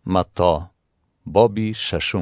متی بابی 6.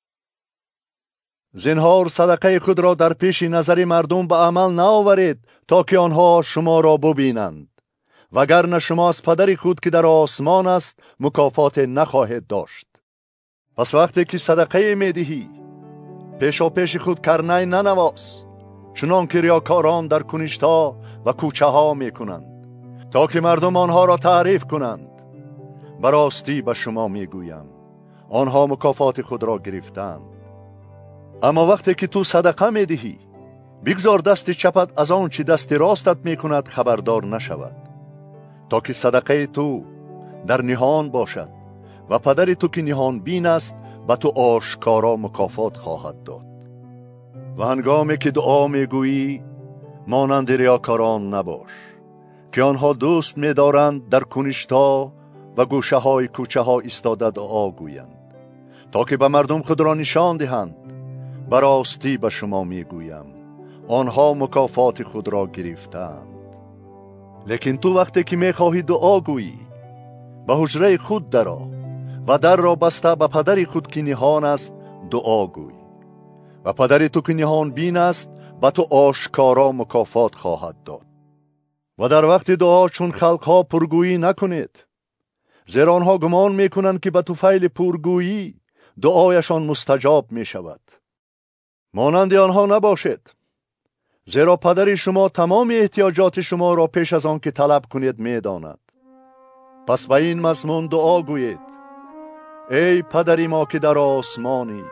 زنهار صدقه خود را در پیش نظر مردم به عمل نآورید تا که آنها شما را ببینند، وگرنه شما از پدر خود که در آسمان است مکافات نخواهید داشت. پس وقتی که صدقه میدهی پیشا پیش خود کرنه ننواز، چنان که ریاکاران در کنشت‌ها و کوچه ها میکنند تا که مردم آنها را تعریف کنند. براستی به شما میگویم آنها مکافات خود را گرفتند. اما وقتی که تو صدقه میدهی بگذار دست چپت از آن چی دست راستت میکند خبردار نشود، تا که صدقه تو در نهان باشد و پدر تو که نهان بین است به تو آشکارا مکافات خواهد داد. و هنگامی که دعا میگویی مانند ریاکاران نباش که آنها دوست می‌دارند در کنشت‌ها و گوشه های کوچه ها ایستاده دعا گویند تا که به مردم خود را نشان دهند. براستی به شما میگویم آنها مکافات خود را گرفتند. لیکن تو وقتی که میخواهی دعا گویی به حجره خود درآ و در را بسته به پدر خود که نهان است دعا گوی، و پدر تو که نهان بین است به تو آشکارا مکافات خواهد داد. و در وقت دعا چون خلقها پرگویی نکنید، زیرا آنها گمان میکنند که به طفیل پرگویی دعایشان مستجاب می شود. مانند آنها نباشید، زیرا پدر شما تمام احتیاجات شما را پیش از آن که طلب کنید میداند. پس به این مضمون دعا گویید: ای پدر ما که در آسمانی،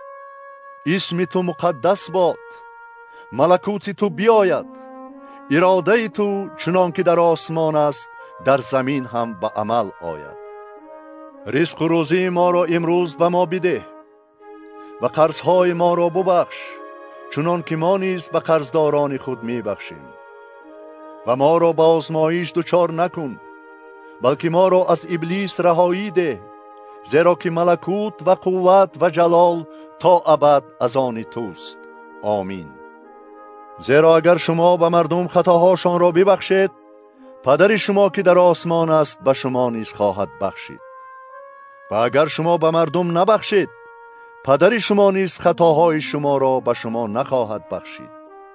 اسم تو مقدس باد، ملکوت تو بیاید، اراده تو چنان که در آسمان است در زمین هم به عمل آید. رزق و روزی ما را امروز به ما بده و قرضهای ما را ببخش چنان که ما نیز به قرضداران خود میبخشیم. و ما را به آزمایش دچار نکن، بلکه ما را از ابلیس رهایی ده، زیرا که ملکوت و قوت و جلال تا ابد از آن توست. آمین. زیرا اگر شما به مردم خطاهاشان را ببخشید، پدر شما که در آسمان است به شما نیز خواهد بخشید. و اگر شما به مردم نبخشید، پدر شما نیز خطاهای شما را به شما نخواهد بخشید.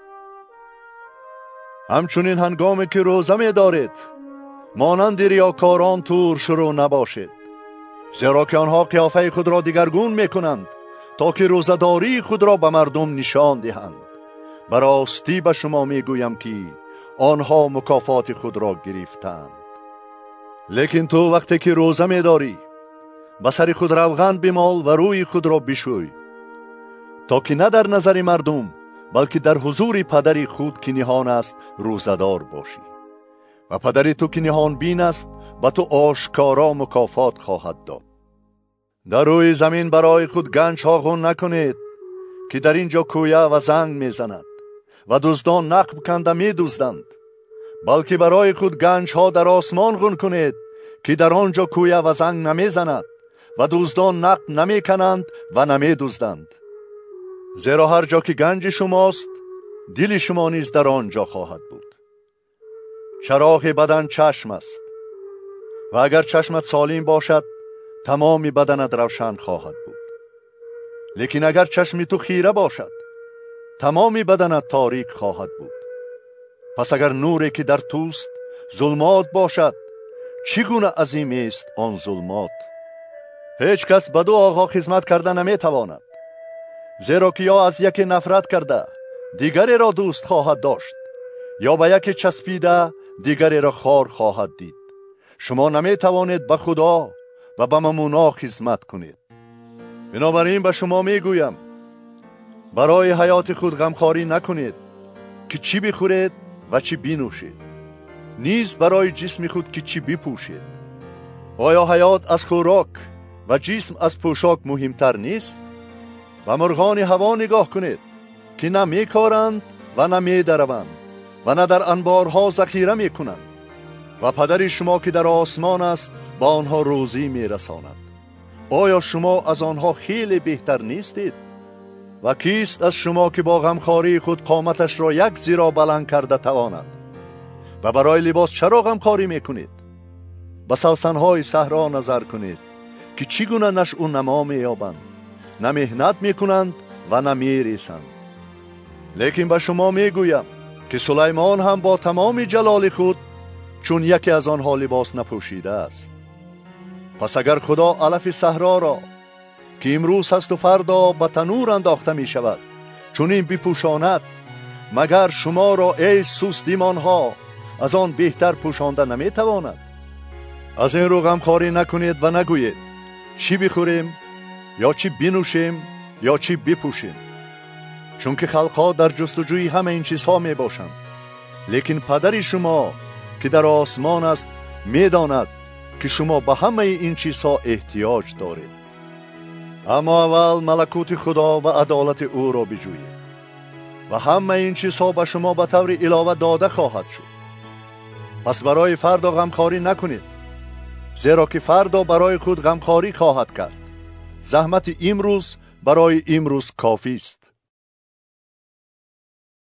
همچنین هنگامی که روزه می دارید مانند ریاکاران تور شروع نباشید، زیرا که آنها قیافه خود را دگرگون می کنند تا که روزه‌داری خود را به مردم نشان دهند. براستی به شما می گویم که آنها مکافات خود را گرفتند. لیکن تو وقتی که روزه می داری به سر خود روغن بمال و روی خود را بشوی، تا که نه در نظر مردم بلکه در حضور پدر خود که نهان است روزه‌دار باشی، و پدر تو که نهان بین است به تو آشکارا مکافات خواهد داد. در روی زمین برای خود گنج ها غن نکنید که در اینجا کویه و زنگ میزند و دزدان نقب کنده می دزدند، بلکه برای خود گنج ها در آسمان غن کنید که در آنجا کویه و زنگ نمیزند و دزدان نقب نمی کنند و نمی دزدند. زیرا هر جا که گنج شماست دل شما نیز در آنجا خواهد بود. چراغ بدن چشم است، و اگر چشمت سالم باشد تمام بدنت روشن خواهد بود. لیکن اگر چشم تو خیره باشد تمام بدنت تاریک خواهد بود. پس اگر نوری که در توست ظلمات باشد، چگونه عظیم است آن ظلمات. هیچ کس به دو آقا خدمت کرده نمیتواند، زیرا که یا از یکی نفرت کرده دیگری را دوست خواهد داشت، یا به یکی چسبیده دیگری را خار خواهد دید. شما نمیتوانید به خدا و به ممونا خدمت کنید. بنابراین به شما میگویم برای حیات خود غمخواری نکنید که چی بخورید و چی بنوشید، نیز برای جسم خود که چی بپوشید. آیا حیات از خوراک و جسم از پوشاک مهمتر نیست؟ و مرغان هوا نگاه کنید که نه میکارند و نه میدروند و نه در انبارها ذخیره میکنند، و پدر شما که در آسمان است با آنها روزی میرساند. آیا شما از آنها خیلی بهتر نیستید؟ و کیست از شما که با غمخواری خود قامتش را یک ذراع بلند کرده تواند؟ و برای لباس چرا غمخواری میکنید؟ به سوسنهای صحرا نظر کنید که چگونه نشء و نما می‌یابند، نه مهنت می‌کنند و نه می‌ریسند. لیکن به شما می‌گویم که سلیمان هم با تمام جلال خود چون یکی از آنها لباس نپوشیده است. پس اگر خدا علف صحرا را که امروز هست و فردا به تنور انداخته می شود چون این بپوشاند، مگر شما را ای سست ایمانها از آن بهتر پوشانده نمی تواند؟ از این رو غمخواری نکنید و نگویید چی بخوریم یا چی بنوشیم یا چی بپوشیم، چون که خلقها در جستجوی همه این چیزها می باشند. لیکن پدر شما که در آسمان است می داند که شما به همه این چیزها احتیاج دارید. اما اول ملکوت خدا و عدالت او را بجویید و همه این چیزها به شما به طور علاوه داده خواهد شد. پس برای فردا غمخواری نکنید، زیرا که فردا برای خود غمخواری خواهد کرد. زحمت امروز برای امروز کافی است.